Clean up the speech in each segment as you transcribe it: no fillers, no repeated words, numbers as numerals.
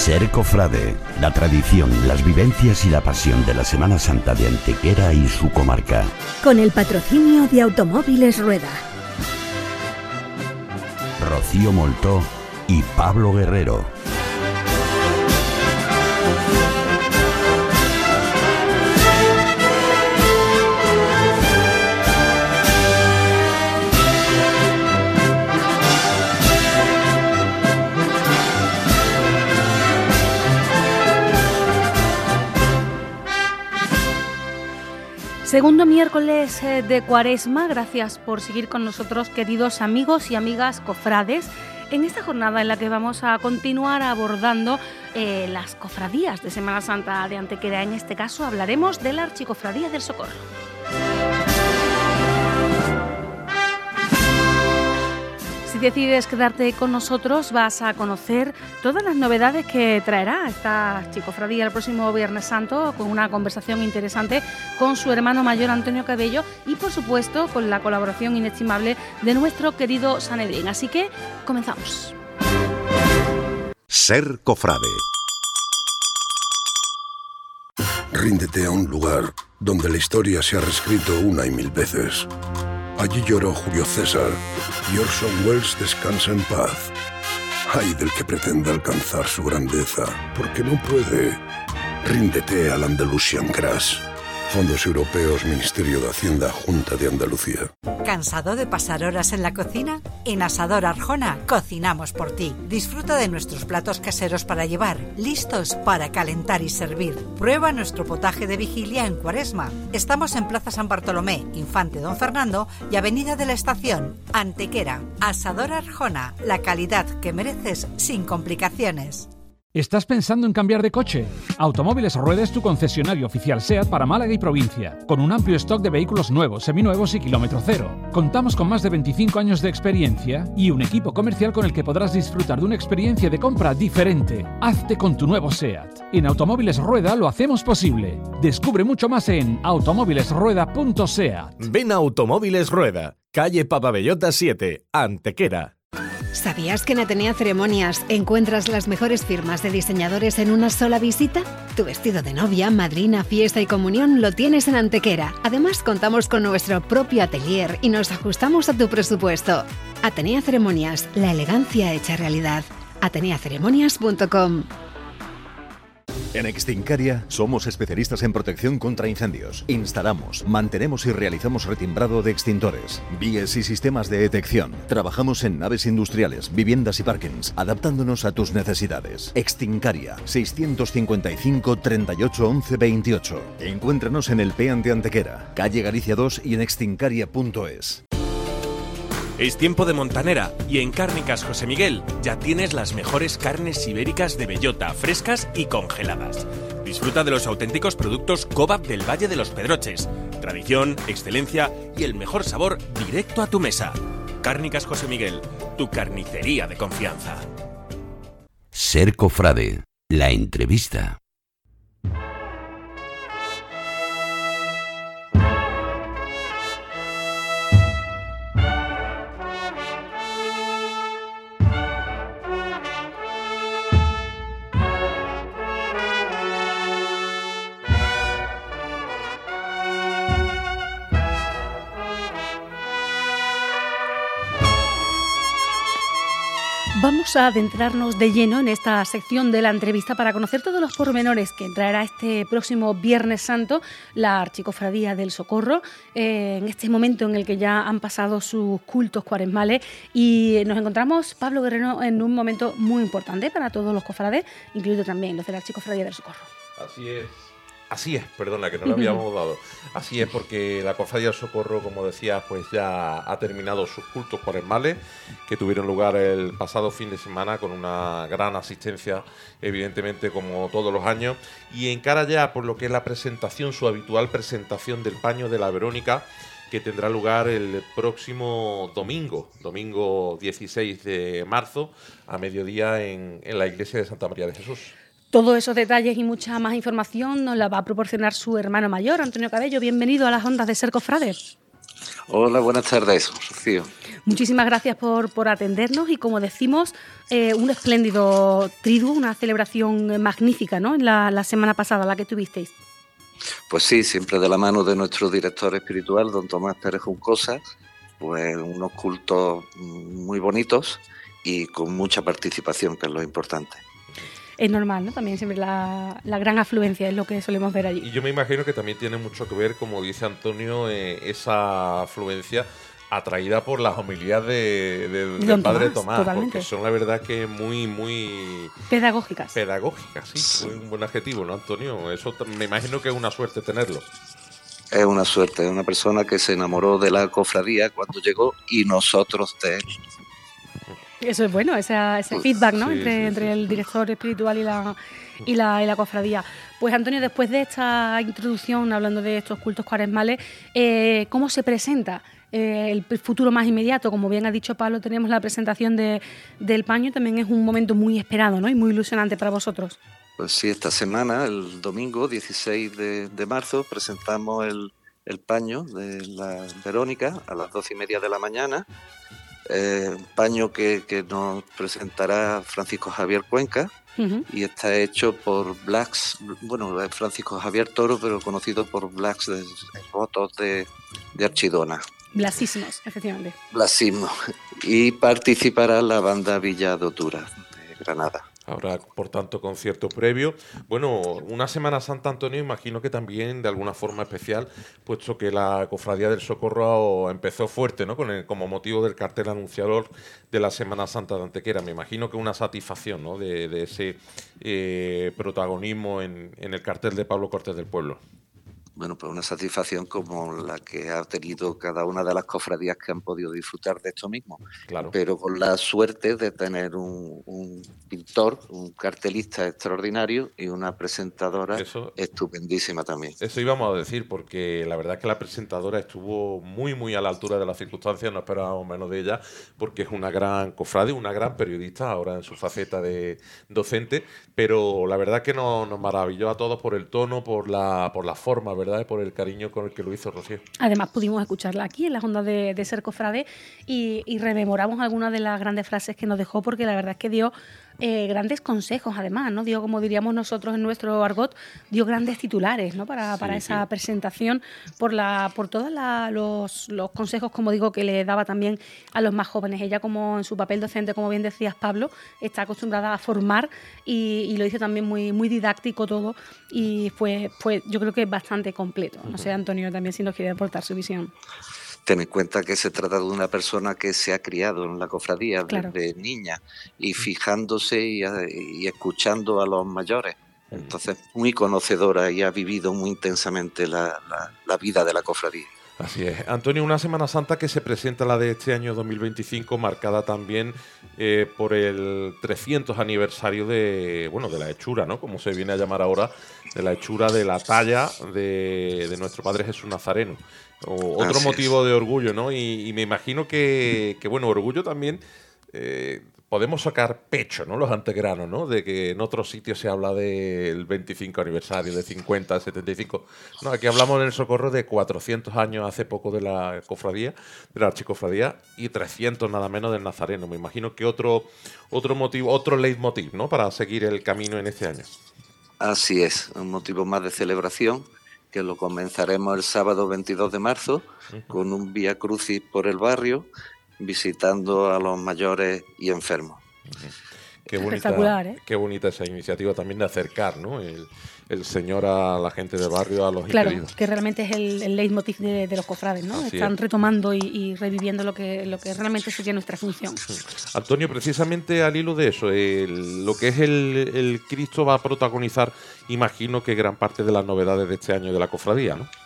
Ser cofrade, la tradición, las vivencias y la pasión de la Semana Santa de Antequera y su comarca. Con el patrocinio de Automóviles Rueda. Rocío Moltó y Pablo Guerrero. Segundo miércoles de Cuaresma, gracias por seguir con nosotros, queridos amigos y amigas cofrades, en esta jornada en la que vamos a continuar abordando las cofradías de Semana Santa de Antequera. En este caso hablaremos de la Archicofradía del Socorro. Si decides quedarte con nosotros, vas a conocer todas las novedades que traerá esta archicofradía el próximo Viernes Santo, con una conversación interesante con su hermano mayor Antonio Cabello y, por supuesto, con la colaboración inestimable de nuestro querido Sanedrín. Así que comenzamos. Ser cofrade. Ríndete a un lugar donde la historia se ha reescrito una y mil veces. Allí lloró Julio César y Orson Welles descansa en paz. Ay del que pretenda alcanzar su grandeza, porque no puede. Ríndete al Andalusian Crash. Fondos Europeos, Ministerio de Hacienda, Junta de Andalucía. ¿Cansado de pasar horas en la cocina? En Asador Arjona cocinamos por ti. Disfruta de nuestros platos caseros para llevar, listos para calentar y servir. Prueba nuestro potaje de vigilia en Cuaresma. Estamos en Plaza San Bartolomé, Infante Don Fernando y Avenida de la Estación, Antequera. Asador Arjona, la calidad que mereces sin complicaciones. ¿Estás pensando en cambiar de coche? Automóviles Rueda es tu concesionario oficial SEAT para Málaga y provincia, con un amplio stock de vehículos nuevos, seminuevos y kilómetro cero. Contamos con más de 25 años de experiencia y un equipo comercial con el que podrás disfrutar de una experiencia de compra diferente. Hazte con tu nuevo SEAT. En Automóviles Rueda lo hacemos posible. Descubre mucho más en automóvilesrueda.seat. Ven a Automóviles Rueda, calle Papabellota 7, Antequera. ¿Sabías que en Atenea Ceremonias encuentras las mejores firmas de diseñadores en una sola visita? Tu vestido de novia, madrina, fiesta y comunión lo tienes en Antequera. Además, contamos con nuestro propio atelier y nos ajustamos a tu presupuesto. Atenea Ceremonias, la elegancia hecha realidad. ateneaceremonias.com. En Extincaria somos especialistas en protección contra incendios. Instalamos, mantenemos y realizamos retimbrado de extintores, vías y sistemas de detección. Trabajamos en naves industriales, viviendas y parkings, adaptándonos a tus necesidades. Extincaria, 655 38 11 28. Encuéntranos en el PEAN de Antequera, calle Galicia 2 y en extincaria.es. Es tiempo de montanera y en Cárnicas José Miguel ya tienes las mejores carnes ibéricas de bellota, frescas y congeladas. Disfruta de los auténticos productos Cobab del Valle de los Pedroches. Tradición, excelencia y el mejor sabor directo a tu mesa. Cárnicas José Miguel, tu carnicería de confianza. Ser cofrade, la entrevista. Vamos a adentrarnos de lleno en esta sección de la entrevista para conocer todos los pormenores que traerá este próximo Viernes Santo la Archicofradía del Socorro, en este momento en el que ya han pasado sus cultos cuaresmales, y nos encontramos, Pablo Guerrero, en un momento muy importante para todos los cofrades, incluido también los de la Archicofradía del Socorro. Así es, perdona, que no lo habíamos dado. Así es, porque la Cofradía del Socorro, como decías, pues ya ha terminado sus cultos cuaresmales, que tuvieron lugar el pasado fin de semana con una gran asistencia, evidentemente, como todos los años, y encara ya por lo que es la presentación, su habitual presentación del Paño de la Verónica, que tendrá lugar el próximo domingo 16 de marzo, a mediodía en la iglesia de Santa María de Jesús. Todos esos detalles y mucha más información nos la va a proporcionar su hermano mayor, Antonio Cabello. Bienvenido a las ondas de Ser Cofrade. Hola, buenas tardes, Rocío. Muchísimas gracias por atendernos y, como decimos, un espléndido triduo, una celebración magnífica, ¿no? En la semana pasada, la que tuvisteis. Pues sí, siempre de la mano de nuestro director espiritual, don Tomás Pérez Juncosa, pues unos cultos muy bonitos y con mucha participación, que es lo importante. Es normal, ¿no? También siempre la gran afluencia es lo que solemos ver allí. Y yo me imagino que también tiene mucho que ver, como dice Antonio, esa afluencia atraída por las homilías del padre Tomás, porque son la verdad que muy pedagógicas. Pedagógicas, sí, muy un buen adjetivo, ¿no, Antonio? Eso me imagino que es una suerte tenerlo. Es una suerte, es una persona que se enamoró de la cofradía cuando llegó y nosotros de él. Eso es bueno, ese feedback, ¿no? Entre el director espiritual y la cofradía. Pues, Antonio, después de esta introducción, hablando de estos cultos cuaresmales, ¿cómo se presenta el futuro más inmediato? Como bien ha dicho Pablo, tenemos la presentación del paño, también es un momento muy esperado, ¿no? Y muy ilusionante para vosotros. Pues sí, esta semana, el domingo 16 de marzo, presentamos el paño de la Verónica a las 12:30 de la mañana. Paño que nos presentará Francisco Javier Cuenca. Uh-huh. Y está hecho por Blacks, bueno, Francisco Javier Toro, pero conocido por Blacks de votos de Archidona. Blasísimos, efectivamente. Blasísimos. Y participará la banda Villa Dotura de Granada. Habrá, por tanto, concierto previo. Bueno, una Semana Santa, Antonio, imagino que también de alguna forma especial, puesto que la Cofradía del Socorro empezó fuerte, ¿no? Como motivo del cartel anunciador de la Semana Santa de Antequera. Me imagino que una satisfacción, ¿no? de ese protagonismo en el cartel de Pablo Cortés del Pueblo. Bueno, pues una satisfacción como la que ha tenido cada una de las cofradías que han podido disfrutar de esto mismo. Claro. Pero con la suerte de tener un pintor, un cartelista extraordinario y una presentadora estupendísima también. Eso íbamos a decir, porque la verdad es que la presentadora estuvo muy a la altura de las circunstancias, no esperábamos menos de ella, porque es una gran cofrade, una gran periodista, ahora en su faceta de docente, pero la verdad es que nos maravilló a todos por el tono, por la forma, ¿verdad? Por el cariño con el que lo hizo Rocío. Además pudimos escucharla aquí en las ondas de Ser Cofrade y rememoramos algunas de las grandes frases que nos dejó, porque la verdad es que dio grandes consejos, además, ¿no? Dio, como diríamos nosotros en nuestro argot, dio grandes titulares, ¿no? Para esa presentación, por todos los consejos, como digo, que le daba también a los más jóvenes. Ella, como en su papel docente, como bien decías, Pablo, está acostumbrada a formar y lo hizo también muy didáctico todo, y fue yo creo que bastante completo. No sé, Antonio, también si nos quiere aportar su visión. Ten en cuenta que se trata de una persona que se ha criado en la cofradía claro. desde niña y fijándose y escuchando a los mayores. Entonces, muy conocedora y ha vivido muy intensamente la vida de la cofradía. Así es. Antonio, una Semana Santa que se presenta, la de este año 2025, marcada también por el 300 aniversario de la hechura, ¿no? Como se viene a llamar ahora, de la hechura de la talla de nuestro Padre Jesús Nazareno. Otro motivo de orgullo, ¿no? Y me imagino que orgullo también. Podemos sacar pecho, ¿no? Los antequeranos, ¿no? De que en otros sitios se habla del 25 aniversario, de 50, 75. No, aquí hablamos en el Socorro de 400 años hace poco de la cofradía, de la archicofradía, y 300 nada menos del Nazareno. Me imagino que otro motivo, otro leitmotiv, ¿no? Para seguir el camino en este año. Así es, un motivo más de celebración, que lo comenzaremos el sábado 22 de marzo, con un Vía Crucis por el barrio, visitando a los mayores y enfermos. Qué bonita, espectacular, ¿eh? Qué bonita esa iniciativa también de acercar, ¿no? El Señor a la gente del barrio, a los impedidos. Claro, que realmente es el leitmotiv de los cofrades, ¿no? Así Están es. retomando y reviviendo lo que realmente sería nuestra función. Antonio, precisamente al hilo de eso, lo que es el Cristo va a protagonizar, imagino que gran parte de las novedades de este año de la cofradía, ¿no?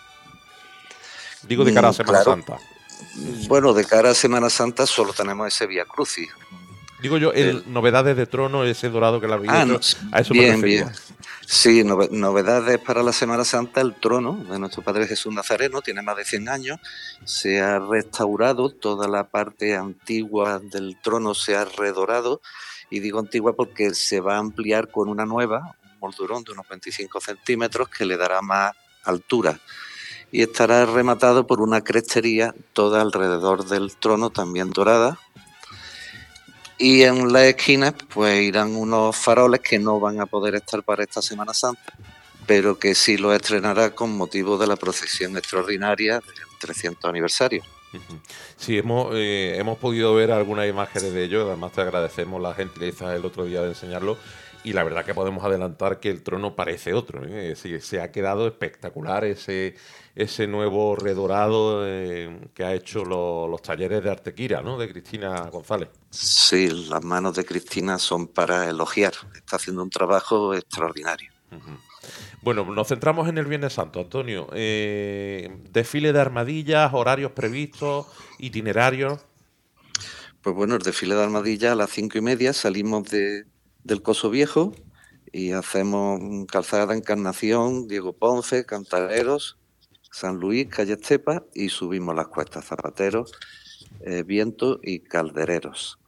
Digo, de cara a Semana Santa. Bueno, de cara a Semana Santa solo tenemos ese Vía Crucis. Digo yo, novedades de trono, ese dorado que la vi. A eso bien, me refería. bien. Sí, novedades para la Semana Santa. El trono de nuestro Padre Jesús Nazareno tiene más de 100 años. Se ha restaurado toda la parte antigua del trono, se ha redorado. Y digo antigua porque se va a ampliar con una nueva, un moldurón de unos 25 centímetros que le dará más altura. y estará rematado por una crestería toda alrededor del trono, también dorada. Y en las esquinas pues irán unos faroles que no van a poder estar para esta Semana Santa, pero que sí lo estrenará con motivo de la procesión extraordinaria del 300 aniversario. Sí, hemos podido ver algunas imágenes de ello, además te agradecemos la gentileza el otro día de enseñarlo, y la verdad que podemos adelantar que el trono parece otro, ¿eh? Sí, se ha quedado espectacular ese nuevo redorado que ha hecho los talleres de Artequira, ¿no?, de Cristina González. Sí, las manos de Cristina son para elogiar, está haciendo un trabajo extraordinario. Bueno, nos centramos en el Viernes Santo, Antonio. Desfile de armadillas, horarios previstos, itinerarios. Pues bueno, el desfile de armadillas a las 5:30 salimos del Coso Viejo y hacemos Calzada Encarnación, Diego Ponce, Cantareros, San Luis, Calle Estepa, y subimos las cuestas Zapateros, Viento y Caldereros.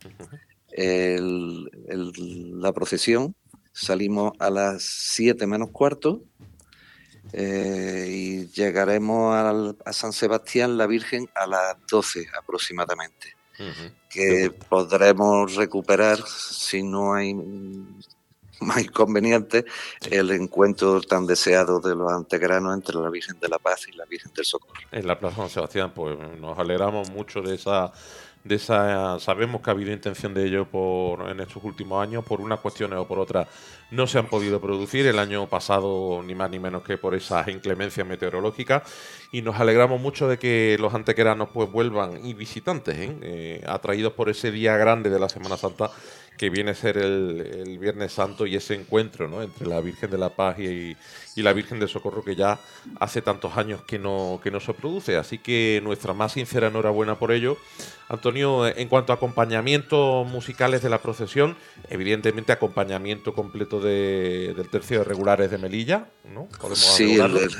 La procesión salimos a las 7 menos cuarto y llegaremos a San Sebastián la Virgen a las 12 aproximadamente. Que podremos recuperar, si no hay más inconveniente, el encuentro tan deseado de los antequeranos entre la Virgen de la Paz y la Virgen del Socorro. En la Plaza San Sebastián, pues nos alegramos mucho de esa. Sabemos que ha habido intención de ello en estos últimos años, por unas cuestiones o por otras no se han podido producir. El año pasado ni más ni menos que por esas inclemencias meteorológicas, y nos alegramos mucho de que los antequeranos pues vuelvan, y visitantes, atraídos por ese día grande de la Semana Santa que viene a ser el Viernes Santo, y ese encuentro, ¿no?, entre la Virgen de la Paz y la Virgen del Socorro, que ya hace tantos años que no se produce. Así que nuestra más sincera enhorabuena por ello. Antonio, en cuanto a acompañamientos musicales de la procesión, evidentemente acompañamiento completo del tercio de regulares de Melilla, ¿no? Sí,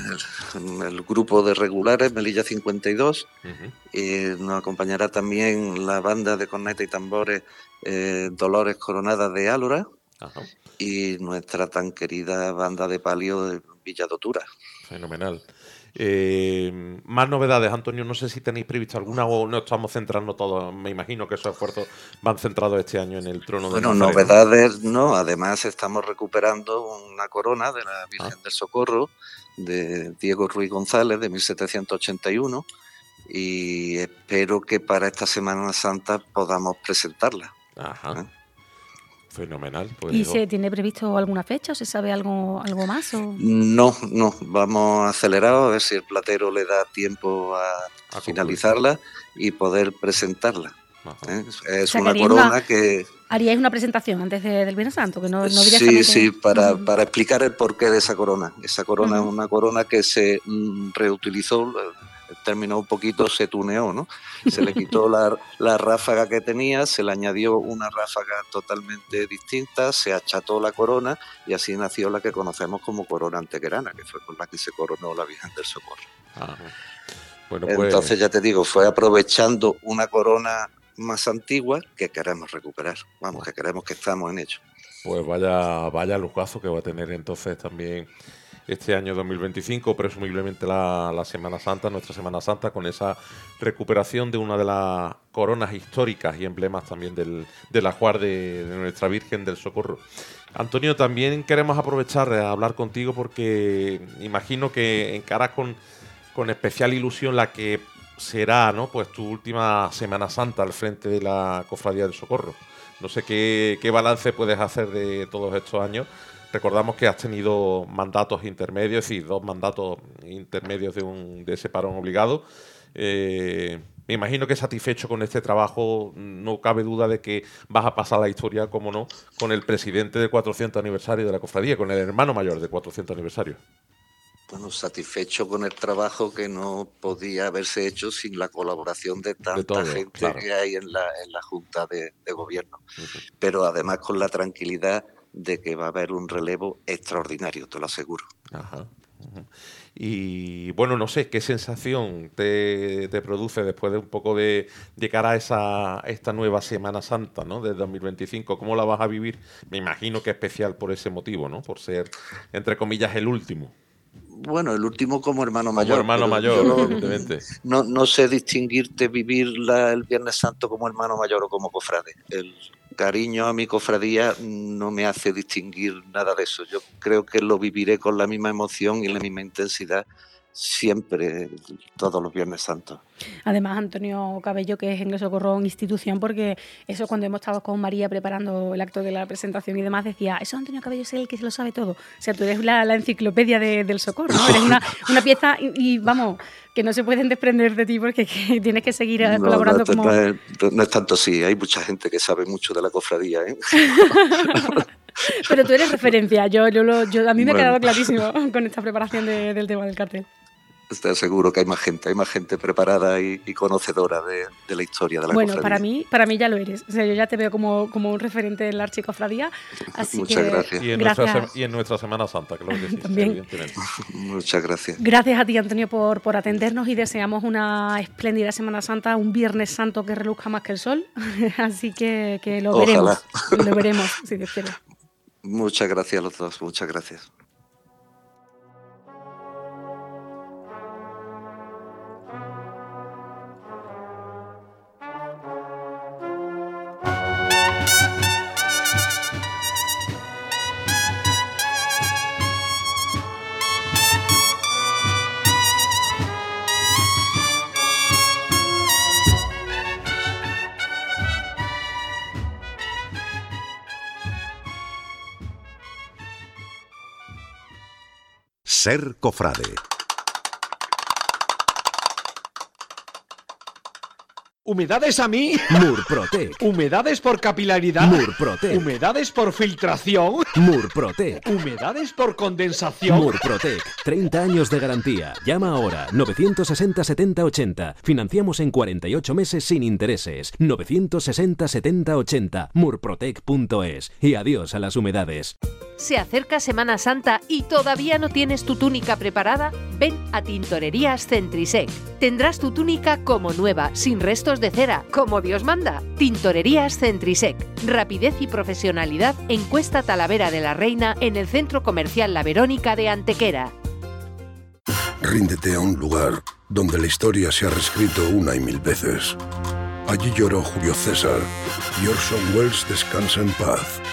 el grupo de regulares, Melilla 52, nos acompañará también la banda de corneta y tambores Dolores Coronada de Álora. Ajá. Y nuestra tan querida banda de palio de Villa Dotura. Fenomenal. Más novedades, Antonio, no sé si tenéis previsto alguna o no estamos centrando todos. Me imagino que esos esfuerzos van centrados este año en el trono de Nazareno. Novedades no, además estamos recuperando una corona de la Virgen del Socorro de Diego Ruiz González de 1781, y espero que para esta Semana Santa podamos presentarla. Ajá. Fenomenal. Pues ¿Y se tiene previsto alguna fecha o se sabe algo más? ¿O? No, vamos acelerados a ver si el platero le da tiempo a finalizarla y poder presentarla. Es una corona que... ¿Haríais una presentación antes del Viernes Santo? Que no directamente... Sí, para explicar el porqué de esa corona. Esa corona es una corona que se reutilizó, el término un poquito se tuneó, ¿no? Se le quitó la ráfaga que tenía, se le añadió una ráfaga totalmente distinta, se acható la corona y así nació la que conocemos como corona antequerana, que fue con la que se coronó la Virgen del Socorro. Ajá. Bueno, pues... Entonces, ya te digo, fue aprovechando una corona más antigua que queremos recuperar. Vamos, que queremos, que estamos en ello. Pues vaya lujazo que va a tener entonces también este año 2025, presumiblemente la Semana Santa, nuestra Semana Santa, con esa recuperación de una de las coronas históricas y emblemas también del ajuar de nuestra Virgen del Socorro. Antonio, también queremos aprovechar de hablar contigo porque imagino que encaras con especial ilusión la que será, ¿no?, pues tu última Semana Santa al frente de la Cofradía del Socorro. No sé qué balance puedes hacer de todos estos años. Recordamos que has tenido mandatos intermedios, y 2 mandatos intermedios de ese parón obligado. Me imagino que satisfecho con este trabajo, no cabe duda de que vas a pasar la historia, como no, con el presidente del 400 aniversario de la cofradía, con el hermano mayor del 400 aniversario. Bueno, satisfecho con el trabajo que no podía haberse hecho sin la colaboración de tanta gente, claro, que hay en la Junta de Gobierno. Pero además con la tranquilidad de que va a haber un relevo extraordinario, te lo aseguro. Ajá. Y bueno, no sé, ¿qué sensación te produce después de un poco de cara a esta nueva Semana Santa, ¿no?, de 2025? ¿Cómo la vas a vivir? Me imagino que especial por ese motivo, ¿no?, por ser, entre comillas, el último. Bueno, el último como hermano mayor. Como hermano mayor, evidentemente. No sé distinguirte vivir el Viernes Santo como hermano mayor o como cofrade. El cariño a mi cofradía no me hace distinguir nada de eso. Yo creo que lo viviré con la misma emoción y la misma intensidad siempre, todos los Viernes Santos. Además, Antonio Cabello, que es en el Socorro institución, porque eso cuando hemos estado con María preparando el acto de la presentación y demás, decía, eso Antonio Cabello es el que se lo sabe todo. O sea, tú eres la enciclopedia del Socorro, ¿no? Eres una pieza y vamos, que no se pueden desprender de ti porque tienes que seguir colaborando como... No es tanto así, hay mucha gente que sabe mucho de la cofradía, ¿eh? Pero tú eres referencia, a mí me ha quedado clarísimo con esta preparación del tema del cartel. Estoy seguro que hay más gente preparada y conocedora de la historia de la cofradía. Bueno, para mí ya lo eres. O sea, yo ya te veo como un referente en la archicofradía. Así Muchas gracias. Y en nuestra Semana Santa, claro que sí. También. Muchas gracias. Gracias a ti, Antonio, por atendernos y deseamos una espléndida Semana Santa, un Viernes Santo que reluzca más que el sol. Así que lo veremos. Lo veremos, si Dios quiere. Muchas gracias a los dos, muchas gracias. Ser cofrade. ¿Humedades a mí? Murprotec. ¿Humedades por capilaridad? Murprotec. ¿Humedades por filtración? Murprotec. ¿Humedades por condensación? Murprotec. 30 años de garantía. Llama ahora. 960 70 80. Financiamos en 48 meses sin intereses. 960 70 80. Murprotec.es. Y adiós a las humedades. ¿Se acerca Semana Santa y todavía no tienes tu túnica preparada? Ven a Tintorerías Centrisec. Tendrás tu túnica como nueva, sin restos de cera, como Dios manda. Tintorerías Centrisec. Rapidez y profesionalidad en Cuesta Talavera de la Reina, en el Centro Comercial La Verónica de Antequera. Ríndete a un lugar donde la historia se ha reescrito una y mil veces. Allí lloró Julio César y Orson Welles descansa en paz.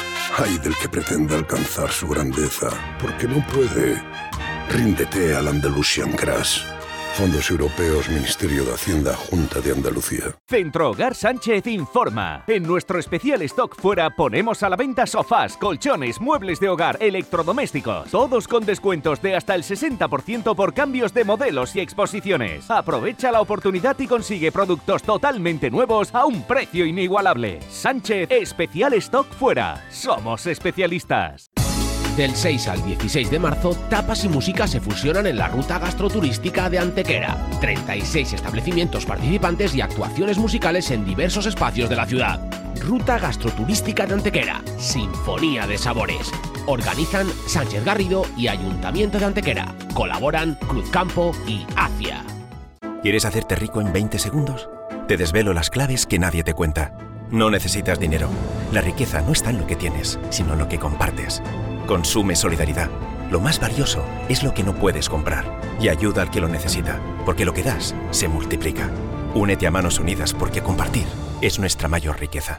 Ay del que pretenda alcanzar su grandeza, porque no puede. Ríndete al Andalusian Crash. Fondos Europeos, Ministerio de Hacienda, Junta de Andalucía. Centro Hogar Sánchez informa. En nuestro especial stock fuera ponemos a la venta sofás, colchones, muebles de hogar, electrodomésticos. Todos con descuentos de hasta el 60% por cambios de modelos y exposiciones. Aprovecha la oportunidad y consigue productos totalmente nuevos a un precio inigualable. Sánchez, especial stock fuera. Somos especialistas. Del 6 al 16 de marzo, tapas y música se fusionan en la ruta gastroturística de Antequera. 36 establecimientos participantes y actuaciones musicales en diversos espacios de la ciudad. Ruta gastroturística de Antequera. Sinfonía de sabores. Organizan Sánchez Garrido y Ayuntamiento de Antequera. Colaboran Cruzcampo y ACIA. ¿Quieres hacerte rico en 20 segundos? Te desvelo las claves que nadie te cuenta. No necesitas dinero. La riqueza no está en lo que tienes, sino en lo que compartes. Consume solidaridad. Lo más valioso es lo que no puedes comprar. Y ayuda al que lo necesita, porque lo que das se multiplica. Únete a Manos Unidas porque compartir es nuestra mayor riqueza.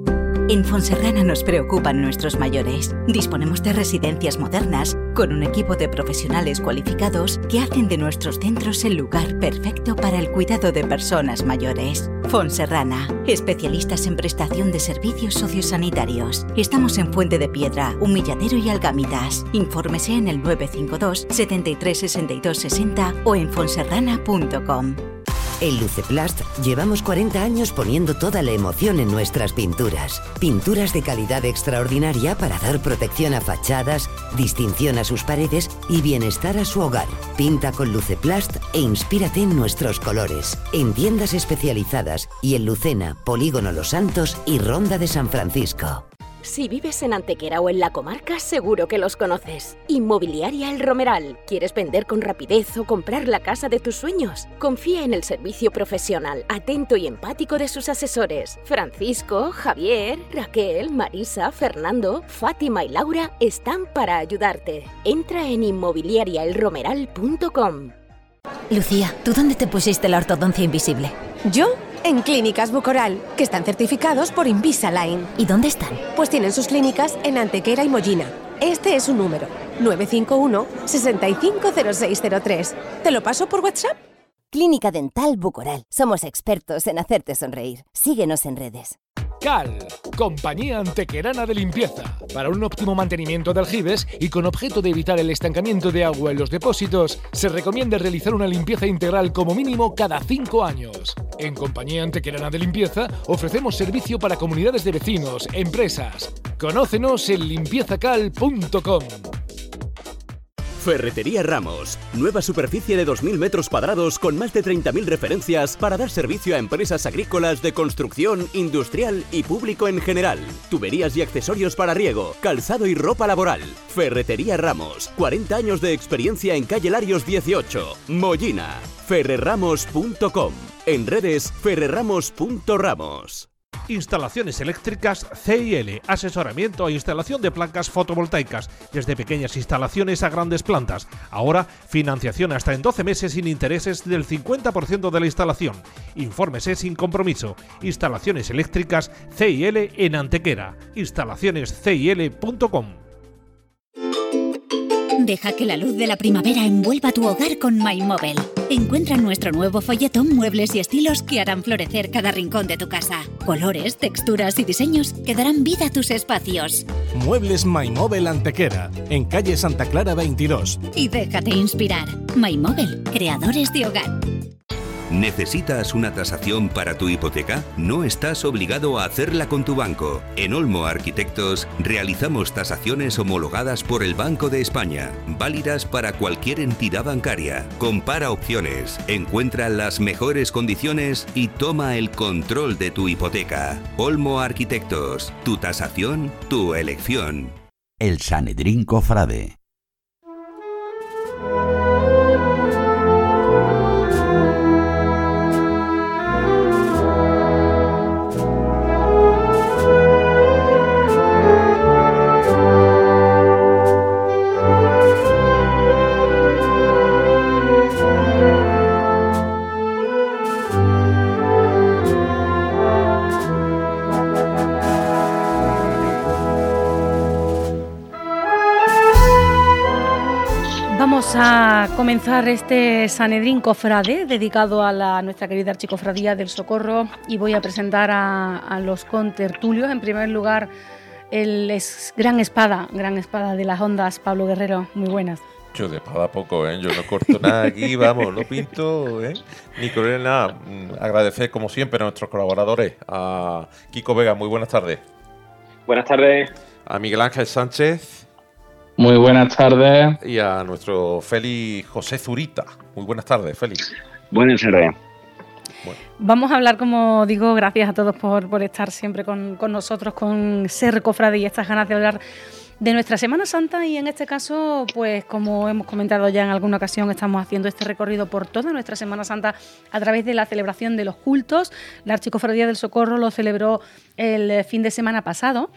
En Fonserrana nos preocupan nuestros mayores. Disponemos de residencias modernas con un equipo de profesionales cualificados que hacen de nuestros centros el lugar perfecto para el cuidado de personas mayores. Fonserrana, especialistas en prestación de servicios sociosanitarios. Estamos en Fuente de Piedra, Humilladero y Algámitas. Infórmese en el 952 73 62 60 o en fonserrana.com. En Luceplast llevamos 40 años poniendo toda la emoción en nuestras pinturas. Pinturas de calidad extraordinaria para dar protección a fachadas, distinción a sus paredes y bienestar a su hogar. Pinta con Luceplast e inspírate en nuestros colores. En tiendas especializadas y en Lucena, Polígono Los Santos y Ronda de San Francisco. Si vives en Antequera o en la comarca, seguro que los conoces. Inmobiliaria El Romeral. ¿Quieres vender con rapidez o comprar la casa de tus sueños? Confía en el servicio profesional, atento y empático de sus asesores. Francisco, Javier, Raquel, Marisa, Fernando, Fátima y Laura están para ayudarte. Entra en inmobiliariaelromeral.com. Lucía, ¿tú dónde te pusiste la ortodoncia invisible? Yo, en Clínicas Bucoral, que están certificados por Invisalign. ¿Y dónde están? Pues tienen sus clínicas en Antequera y Mollina. Este es su número, 951-650603. ¿Te lo paso por WhatsApp? Clínica Dental Bucoral. Somos expertos en hacerte sonreír. Síguenos en redes. CAL, Compañía Antequerana de Limpieza, para un óptimo mantenimiento de aljibes y con objeto de evitar el estancamiento de agua en los depósitos, se recomienda realizar una limpieza integral como mínimo cada 5 años. En Compañía Antequerana de Limpieza ofrecemos servicio para comunidades de vecinos, empresas. Conócenos en limpiezacal.com. Ferretería Ramos, nueva superficie de 2.000 metros cuadrados con más de 30.000 referencias para dar servicio a empresas agrícolas de construcción, industrial y público en general. Tuberías y accesorios para riego, calzado y ropa laboral. Ferretería Ramos, 40 años de experiencia en calle Larios 18, Mollina. ferrerramos.com. En redes ferrerramos.ramos. Instalaciones eléctricas CIL, asesoramiento e instalación de placas fotovoltaicas, desde pequeñas instalaciones a grandes plantas. Ahora, financiación hasta en 12 meses sin intereses del 50% de la instalación. Infórmese sin compromiso. Instalaciones eléctricas CIL en Antequera. instalacionescil.com. Deja que la luz de la primavera envuelva tu hogar con MyMobile. Encuentra nuestro nuevo folletón, muebles y estilos que harán florecer cada rincón de tu casa. Colores, texturas y diseños que darán vida a tus espacios. Muebles MyMobile Antequera, en calle Santa Clara 22. Y déjate inspirar. MyMobile, creadores de hogar. ¿Necesitas una tasación para tu hipoteca? No estás obligado a hacerla con tu banco. En Olmo Arquitectos realizamos tasaciones homologadas por el Banco de España, válidas para cualquier entidad bancaria. Compara opciones, encuentra las mejores condiciones y toma el control de tu hipoteca. Olmo Arquitectos, tu tasación, tu elección. El Sanedrín Cofrade. Vamos a comenzar este Sanedrín Cofrade dedicado a nuestra querida Archicofradía del Socorro y voy a presentar a los contertulios. En primer lugar, el gran espada de las ondas, Pablo Guerrero. Muy buenas. Yo de espada poco, yo no corto nada aquí, vamos, no pinto, ni color nada. Agradecer como siempre a nuestros colaboradores, a Kiko Vega, muy buenas tardes. Buenas tardes. A Miguel Ángel Sánchez. Muy buenas tardes. Y a nuestro Félix José Zurita. Muy buenas tardes, Félix. Buenas tardes. Bueno. Vamos a hablar, como digo, gracias a todos por estar siempre con nosotros, con Ser Cofrade y estas ganas de hablar de nuestra Semana Santa y en este caso, pues como hemos comentado ya en alguna ocasión, estamos haciendo este recorrido por toda nuestra Semana Santa a través de la celebración de los cultos. La Archicofradía del Socorro lo celebró el fin de semana pasado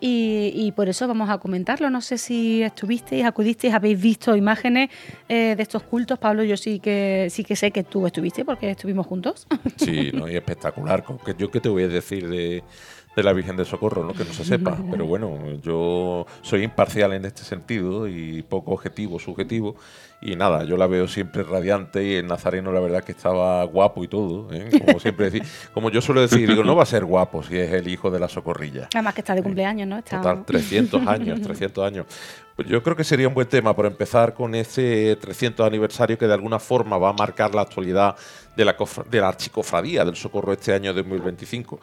y por eso vamos a comentarlo. No sé si estuvisteis, acudisteis, habéis visto imágenes de estos cultos. Pablo, yo sí que sé que tú estuviste porque estuvimos juntos. Sí, no, y espectacular. ¿Yo qué te voy a decir de la Virgen del Socorro, ¿no? Que no se sepa, pero bueno, yo soy imparcial en este sentido y poco objetivo, subjetivo, y nada, yo la veo siempre radiante y el nazareno la verdad que estaba guapo y todo, como siempre decir, como yo suelo decir, digo, no va a ser guapo si es el hijo de la Socorrilla. Además que está de cumpleaños, ¿no? Total, 300 años. Pues yo creo que sería un buen tema por empezar con ese 300 aniversario que de alguna forma va a marcar la actualidad de la Archicofradía del Socorro este año 2025.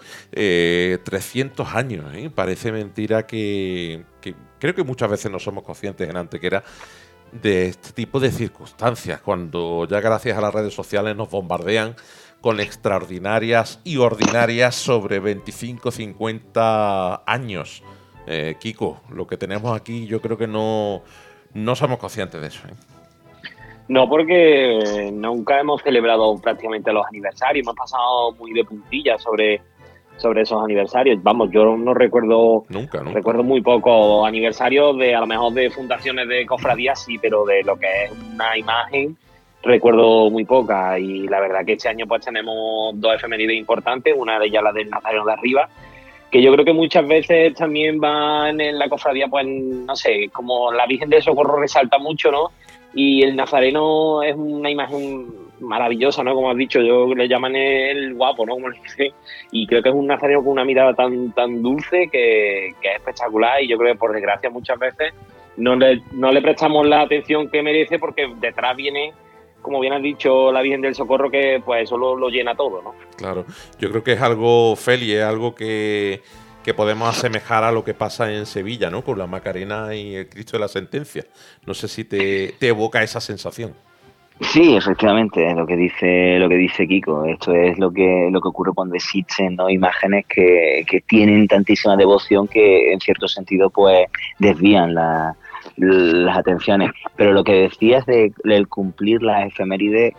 300 años, parece mentira que creo que muchas veces no somos conscientes en Antequera de este tipo de circunstancias, cuando ya gracias a las redes sociales nos bombardean con extraordinarias y ordinarias sobre 25, 50 años Kiko, lo que tenemos aquí yo creo que no somos conscientes de eso, ¿eh? No, porque nunca hemos celebrado prácticamente los aniversarios, hemos pasado muy de puntillas sobre esos aniversarios. Vamos, yo no recuerdo, recuerdo muy pocos aniversarios de, a lo mejor, de fundaciones de cofradías, sí, pero de lo que es una imagen recuerdo muy pocas. Y la verdad que este año pues tenemos dos efemérides importantes, una de ellas la del Nazareno de Arriba, que yo creo que muchas veces también van en la cofradía, pues no sé, como la Virgen del Socorro resalta mucho, ¿no? Y el Nazareno es una imagen maravillosa, ¿no? Como has dicho, yo le llaman el guapo, ¿no? Como le dicen. Y creo que es un Nazareno con una mirada tan dulce que es espectacular, y yo creo que por desgracia muchas veces no le prestamos la atención que merece, porque detrás viene, como bien has dicho, la Virgen del Socorro, que pues eso lo llena todo, ¿no? Claro, yo creo que es algo, Feli, es algo que podemos asemejar a lo que pasa en Sevilla, ¿no? Con la Macarena y el Cristo de la Sentencia. No sé si te evoca esa sensación. Sí, efectivamente, lo que dice Kiko. Esto es lo que ocurre cuando existen, ¿no?, imágenes que tienen tantísima devoción que en cierto sentido pues desvían las atenciones. Pero lo que decías del cumplir las efemérides,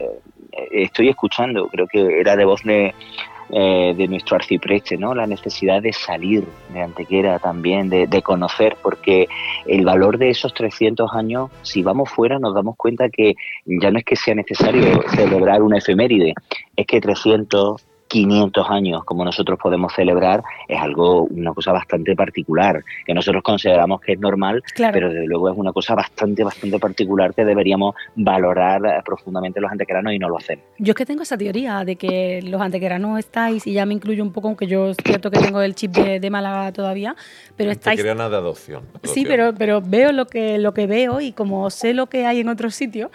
estoy escuchando, creo que era de voz de nuestro arcipreste, ¿no? La necesidad de salir de Antequera también, de conocer, porque el valor de esos 300 años, si vamos fuera nos damos cuenta que ya no es que sea necesario celebrar una efeméride, es que 300, 500 años como nosotros podemos celebrar es una cosa bastante particular, que nosotros consideramos que es normal, claro, pero desde luego es una cosa bastante particular que deberíamos valorar profundamente los antequeranos, y no lo hacemos. Yo es que tengo esa teoría de que los antequeranos estáis, y ya me incluyo un poco, aunque yo es cierto que tengo el chip de Málaga todavía, pero estáis... Antequerana de adopción. Sí, pero veo lo que veo, y como sé lo que hay en otros sitios,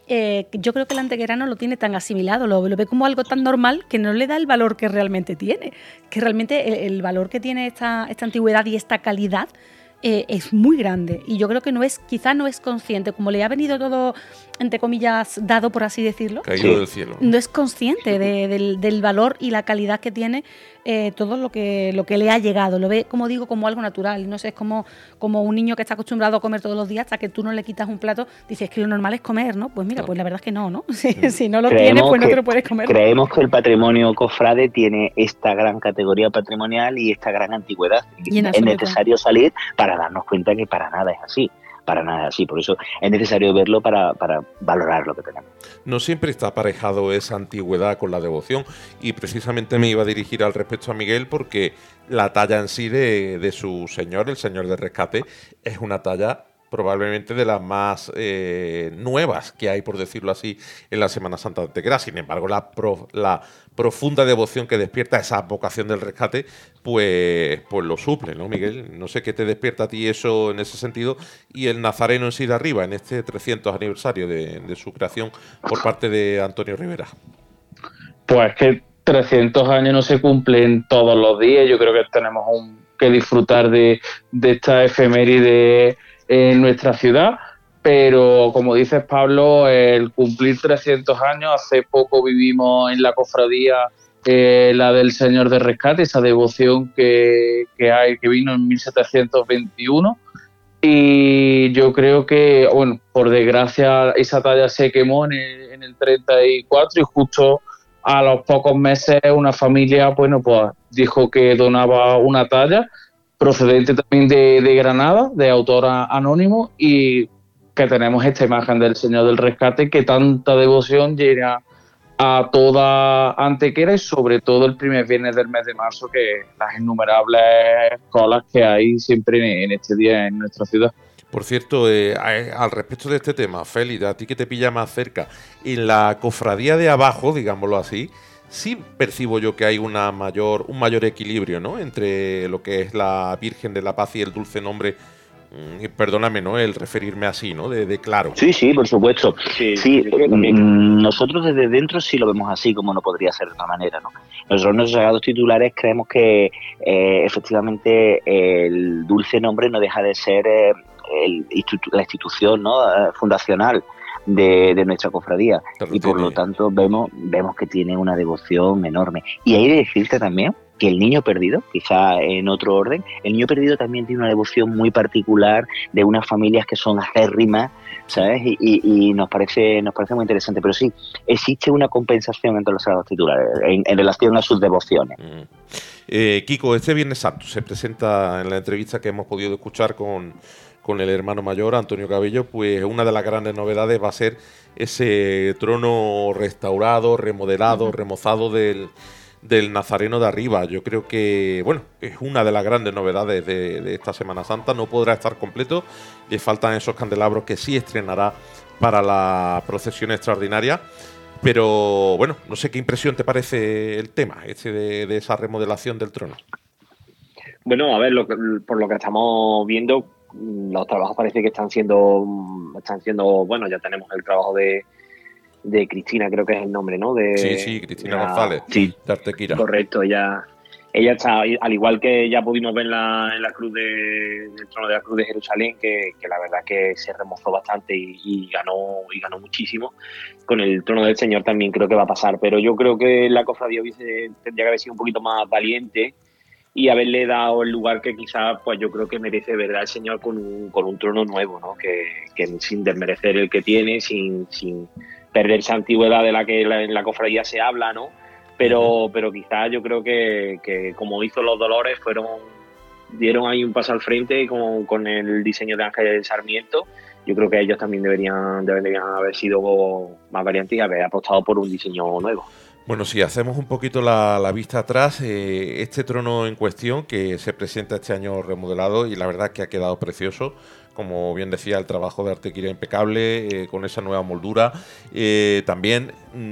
yo creo que el antequerano lo tiene tan asimilado, lo ve como algo tan normal que no le da el valor que realmente tiene, que realmente el valor que tiene esta antigüedad y esta calidad es muy grande, y yo creo que quizá no es consciente, como le ha venido todo, entre comillas, dado, por así decirlo, caído del cielo. No es consciente del valor y la calidad que tiene todo lo que le ha llegado. Lo ve, como digo, como algo natural. No sé, es como un niño que está acostumbrado a comer todos los días, hasta que tú no le quitas un plato, dices que lo normal es comer, ¿no? Pues mira, pues la verdad es que no. Si no lo tienes, pues no te lo puedes comer. Creemos que el patrimonio cofrade tiene esta gran categoría patrimonial y esta gran antigüedad. Y es necesario salir para darnos cuenta que para nada es así. Por eso es necesario verlo para valorar lo que tenemos. No siempre está aparejado esa antigüedad con la devoción, y precisamente me iba a dirigir al respecto a Miguel, porque la talla en sí de su señor, el señor del rescate, es una talla probablemente de las más nuevas que hay, por decirlo así, en la Semana Santa de Antequera. Sin embargo, la profunda devoción que despierta esa vocación del rescate, pues lo suple, ¿no, Miguel? No sé qué te despierta a ti eso en ese sentido, y el Nazareno en sí de Arriba, en este 300 aniversario de su creación por parte de Antonio Rivera. Pues que 300 años no se cumplen todos los días. Yo creo que tenemos que disfrutar de esta efeméride en nuestra ciudad, pero como dices, Pablo, el cumplir 300 años, hace poco vivimos en la cofradía la del Señor del Rescate, esa devoción que vino en 1721, y yo creo que, bueno, por desgracia esa talla se quemó en el 34, y justo a los pocos meses una familia, bueno, pues dijo que donaba una talla procedente también de Granada, de autor anónimo, y que tenemos esta imagen del Señor del Rescate que tanta devoción llena a toda Antequera, y sobre todo el primer viernes del mes de marzo, que las innumerables colas que hay siempre en este día en nuestra ciudad. Por cierto, al respecto de este tema, Félix, a ti que te pilla más cerca, en la cofradía de abajo, digámoslo así, sí percibo yo que hay un mayor equilibrio, ¿no?, entre lo que es la Virgen de la Paz y el Dulce Nombre. Perdóname, ¿no?, el referirme así, ¿no?, de claro. Sí, por supuesto. Sí, nosotros desde dentro sí lo vemos así, como no podría ser de otra manera, ¿no? Nosotros en nuestros sagrados titulares creemos que efectivamente el Dulce Nombre no deja de ser la institución, ¿no?, fundacional de nuestra cofradía, y por lo tanto vemos que tiene una devoción enorme. Y hay que decirte también que el Niño Perdido, quizá en otro orden. El Niño Perdido también tiene una devoción muy particular de unas familias que son acérrimas, ¿sabes? Y nos parece muy interesante. Pero sí, existe una compensación entre los sagrados titulares en relación a sus devociones. Kiko, este Viernes Santo se presenta en la entrevista que hemos podido escuchar con el hermano mayor, Antonio Cabello, pues una de las grandes novedades va a ser ese trono restaurado, remodelado, remozado del Nazareno de arriba. Yo creo que, bueno, es una de las grandes novedades de esta Semana Santa. No podrá estar completo, le faltan esos candelabros que sí estrenará para la procesión extraordinaria. Pero, bueno, no sé qué impresión te parece el tema de esa remodelación del trono. Bueno, a ver, por lo que estamos viendo, los trabajos parece que están siendo, bueno, ya tenemos el trabajo de Cristina, creo que es el nombre, ¿no? Sí, Cristina González, sí, de Artequira. Correcto, ella está, al igual que ya pudimos ver en la cruz del trono de la Cruz de Jerusalén, que la verdad que se remozó bastante y ganó muchísimo. Con el trono del Señor también creo que va a pasar, pero yo creo que la cofradía tendría que haber sido un poquito más valiente y haberle dado el lugar que quizás, pues yo creo que merece, ¿verdad?, el Señor con un trono nuevo, ¿no? Que sin desmerecer el que tiene, sin perder esa antigüedad de la que en la cofradía se habla, ¿no? Pero quizás yo creo que como hizo los Dolores, dieron ahí un paso al frente con el diseño de Ángel Sarmiento. Yo creo que ellos también deberían haber sido más valientes y haber apostado por un diseño nuevo. Bueno, si hacemos un poquito la vista atrás, este trono en cuestión que se presenta este año remodelado, y la verdad que ha quedado precioso, como bien decía, el trabajo de Artequira impecable, con esa nueva moldura. También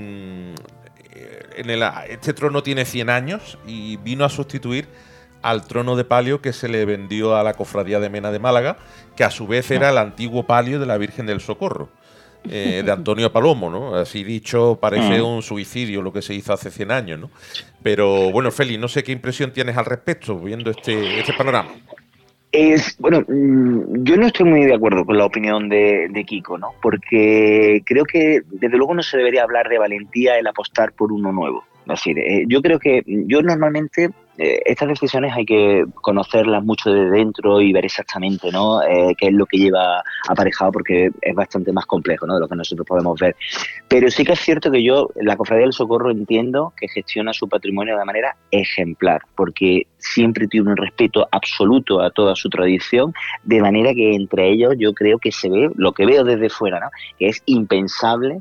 este trono tiene 100 años y vino a sustituir al trono de palio que se le vendió a la Cofradía de Mena de Málaga, que a su vez era el antiguo palio de la Virgen del Socorro. De Antonio Palomo, ¿no? Así dicho, parece un suicidio lo que se hizo hace 100 años, ¿no? Pero bueno, Félix, no sé qué impresión tienes al respecto viendo este panorama. Yo no estoy muy de acuerdo con la opinión de Kiko, ¿no? Porque creo que desde luego no se debería hablar de valentía el apostar por uno nuevo. Es decir, yo creo que normalmente estas decisiones hay que conocerlas mucho de dentro y ver exactamente, ¿no?, qué es lo que lleva aparejado, porque es bastante más complejo, ¿no?, de lo que nosotros podemos ver. Pero sí que es cierto que la Cofradía del Socorro entiendo que gestiona su patrimonio de manera ejemplar, porque siempre tiene un respeto absoluto a toda su tradición, de manera que entre ellos yo creo que se ve, lo que veo desde fuera, ¿no?, que es impensable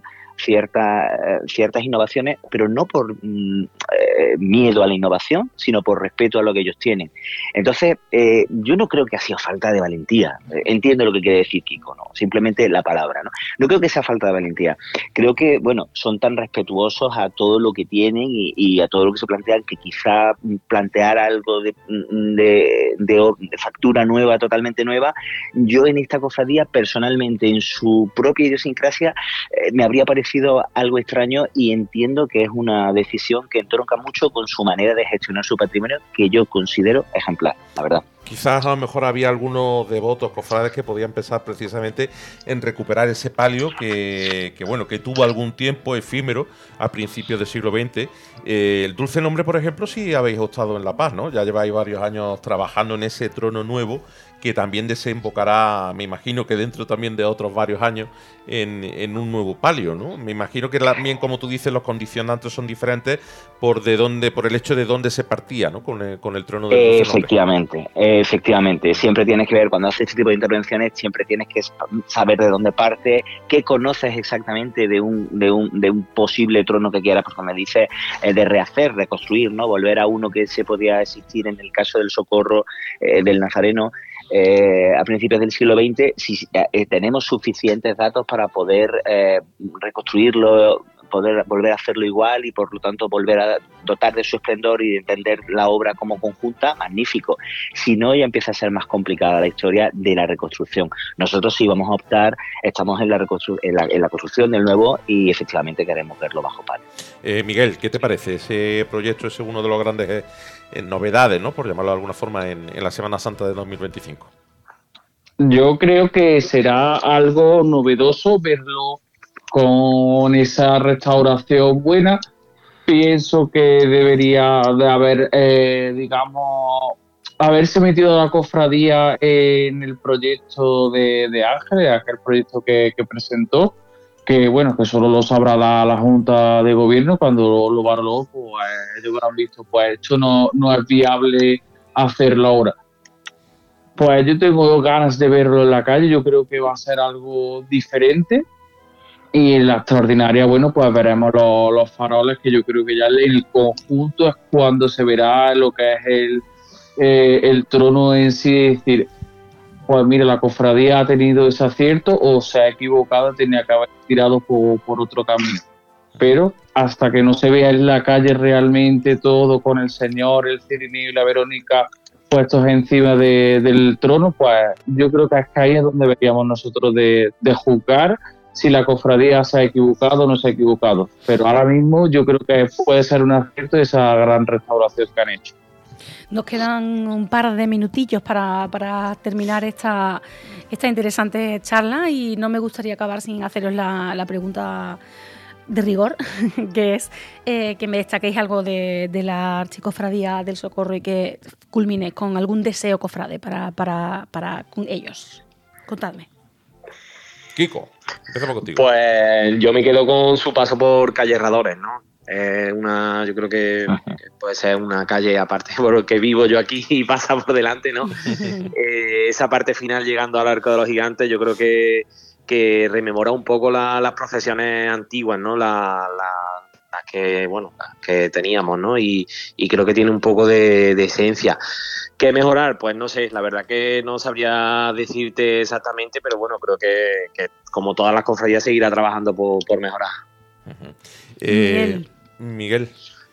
ciertas innovaciones, pero no por miedo a la innovación, sino por respeto a lo que ellos tienen. Entonces, yo no creo que ha sido falta de valentía. Entiendo lo que quiere decir Kiko, ¿no? Simplemente la palabra, ¿no? No creo que sea falta de valentía. Creo que, bueno, son tan respetuosos a todo lo que tienen y a todo lo que se plantean, que quizá plantear algo de factura nueva, totalmente nueva, yo en esta cofradía, personalmente, en su propia idiosincrasia, me habría parecido algo extraño, y entiendo que es una decisión que entronca mucho con su manera de gestionar su patrimonio, que yo considero ejemplar, la verdad. Quizás a lo mejor había algunos devotos, cofrades, que podían pensar precisamente en recuperar ese palio que tuvo algún tiempo efímero a principios del siglo XX. El Dulce Nombre, por ejemplo, sí habéis optado en La Paz, ¿no? Ya lleváis varios años trabajando en ese trono nuevo, que también desembocará, me imagino que dentro también de otros varios años, en un nuevo palio, ¿no? Me imagino que también, como tú dices, los condicionantes son diferentes por el hecho de dónde se partía, ¿no?, con el trono del Dulce Nombre. Efectivamente, siempre tienes que ver, cuando haces este tipo de intervenciones, siempre tienes que saber de dónde parte, qué conoces exactamente de un posible trono que quieras, porque me dices de rehacer, reconstruir, ¿no?, volver a uno que se podía existir en el caso del Socorro, del Nazareno, a principios del siglo XX, si tenemos suficientes datos para poder reconstruirlo, poder volver a hacerlo igual y por lo tanto volver a dotar de su esplendor y de entender la obra como conjunta, magnífico. Si no, ya empieza a ser más complicada la historia de la reconstrucción. Nosotros sí vamos a optar, estamos en la construcción del nuevo y efectivamente queremos verlo bajo palio. Miguel, ¿qué te parece ese proyecto? Es uno de los grandes novedades, ¿no?, por llamarlo de alguna forma, en la Semana Santa de 2025. Yo creo que será algo novedoso verlo con esa restauración buena, pienso que debería de haber, haberse metido la cofradía en el proyecto de Ángeles, aquel proyecto que presentó, que bueno, que solo lo sabrá la Junta de Gobierno cuando lo valoró, pues ellos habrán visto, pues esto no es viable hacerlo ahora. Pues yo tengo ganas de verlo en la calle, yo creo que va a ser algo diferente. Y en la extraordinaria, bueno, pues veremos los faroles, que yo creo que ya en el conjunto es cuando se verá lo que es el trono en sí, es decir, pues mira, la cofradía ha tenido ese acierto o se ha equivocado, tenía que haber tirado por otro camino. Pero hasta que no se vea en la calle realmente todo con el Señor, el Cirineo y la Verónica puestos encima del trono, pues yo creo que es que ahí es donde deberíamos nosotros de juzgar si la cofradía se ha equivocado o no se ha equivocado. Pero ahora mismo yo creo que puede ser un acierto esa gran restauración que han hecho. Nos quedan un par de minutillos para terminar esta interesante charla y no me gustaría acabar sin haceros la pregunta de rigor, que es que me destaquéis algo de la Archicofradía del Socorro y que culmine con algún deseo cofrade para con ellos. Contadme. Kiko, empezamos contigo. Pues yo me quedo con su paso por Calle Herradores, ¿no? Yo creo que puede ser una calle aparte por el que vivo yo aquí y pasa por delante, ¿no? Esa parte final llegando al Arco de los Gigantes, yo creo que rememora un poco las procesiones antiguas, ¿no? Las que teníamos, ¿no? Y creo que tiene un poco de esencia. ¿Qué mejorar? Pues no sé, la verdad que no sabría decirte exactamente, pero bueno, creo que como todas las cofradías seguirá trabajando por mejorar. Miguel.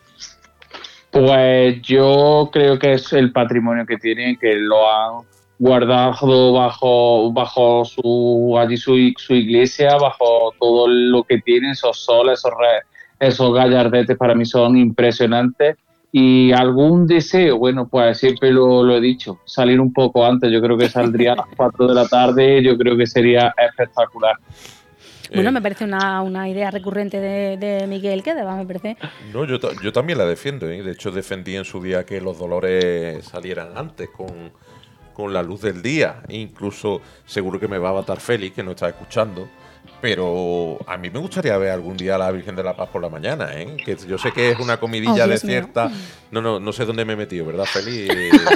Pues yo creo que es el patrimonio que tienen, que lo han guardado bajo su iglesia, bajo todo lo que tienen, esos soles, esos gallardetes para mí son impresionantes. Y algún deseo, bueno, pues siempre lo he dicho, salir un poco antes, yo creo que saldría a las 4 de la tarde, yo creo que sería espectacular. Bueno, me parece una idea recurrente de Miguel, que además me parece... No, yo también la defiendo, ¿eh? De hecho defendí en su día que los dolores salieran antes con la luz del día. Incluso seguro que me va a matar Félix, que no está escuchando, pero a mí me gustaría ver algún día a la Virgen de la Paz por la mañana, ¿eh? Que yo sé que es una comidilla desierta. No sé dónde me he metido, ¿verdad, Félix?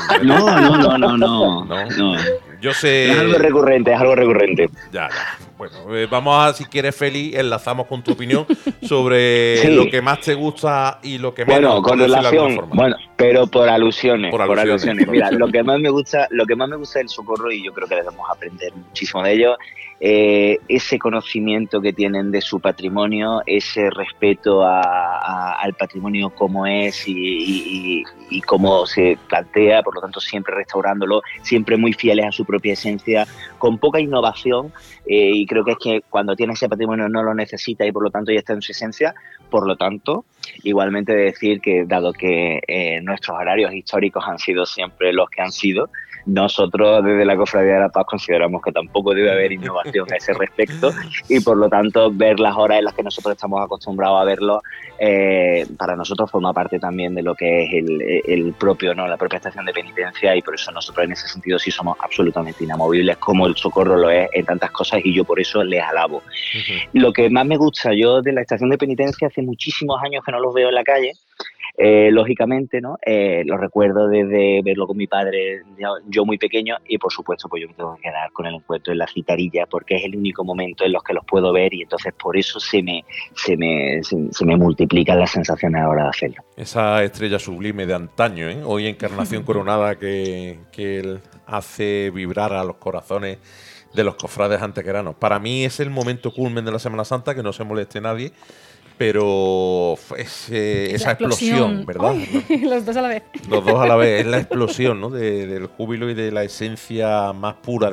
No. Yo sé... Es algo recurrente. Ya. Bueno, vamos a, si quieres, Félix, enlazamos con tu opinión sobre lo que más te gusta y lo que menos. Bueno, con relación, pero por alusiones. Mira, lo que más me gusta del Socorro, y yo creo que debemos aprender muchísimo de ello, ese conocimiento que tienen de su patrimonio, ese respeto al patrimonio como es y cómo se plantea, por lo tanto siempre restaurándolo, siempre muy fieles a su propia esencia, con poca innovación, y creo que es que cuando tiene ese patrimonio no lo necesita y por lo tanto ya está en su esencia. Por lo tanto, igualmente decir que dado que nuestros horarios históricos han sido siempre los que han sido, nosotros desde la Cofradía de la Paz consideramos que tampoco debe haber innovación a ese respecto y por lo tanto ver las horas en las que nosotros estamos acostumbrados a verlo para nosotros forma parte también de lo que es el propio, ¿no? La propia estación de penitencia, y por eso nosotros en ese sentido sí somos absolutamente inamovibles, como el Socorro lo es en tantas cosas, y yo por eso les alabo. Lo que más me gusta yo de la estación de penitencia, hace muchísimos años que no los veo en la calle. Lógicamente, ¿no? Lo recuerdo desde verlo con mi padre, yo muy pequeño, y por supuesto pues yo me tengo que quedar con el encuentro en la citarilla porque es el único momento en los que los puedo ver, y entonces por eso se me multiplican las sensaciones a la hora de hacerlo. Esa estrella sublime de antaño, ¿eh? Hoy encarnación coronada que él hace vibrar a los corazones de los cofrades antequeranos. Para mí es el momento culmen de la Semana Santa, que no se moleste nadie, pero esa explosión, ¿verdad? ¿No? Los dos a la vez. Los dos a la vez, es la explosión, ¿no? Del júbilo y de la esencia más pura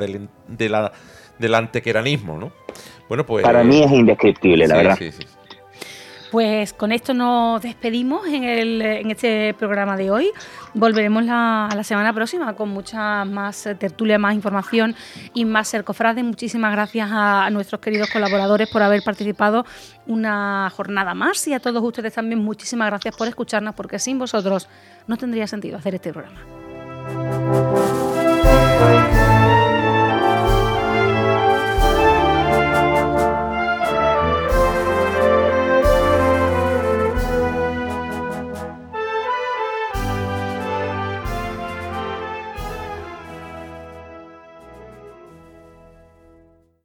del antequeranismo, ¿no? Bueno, pues... Para mí es indescriptible, la verdad. Sí. Pues con esto nos despedimos en este programa de hoy. Volveremos la semana próxima con mucha más tertulia, más información y más Ser Cofrade. Muchísimas gracias a nuestros queridos colaboradores por haber participado una jornada más, y a todos ustedes también muchísimas gracias por escucharnos, porque sin vosotros no tendría sentido hacer este programa.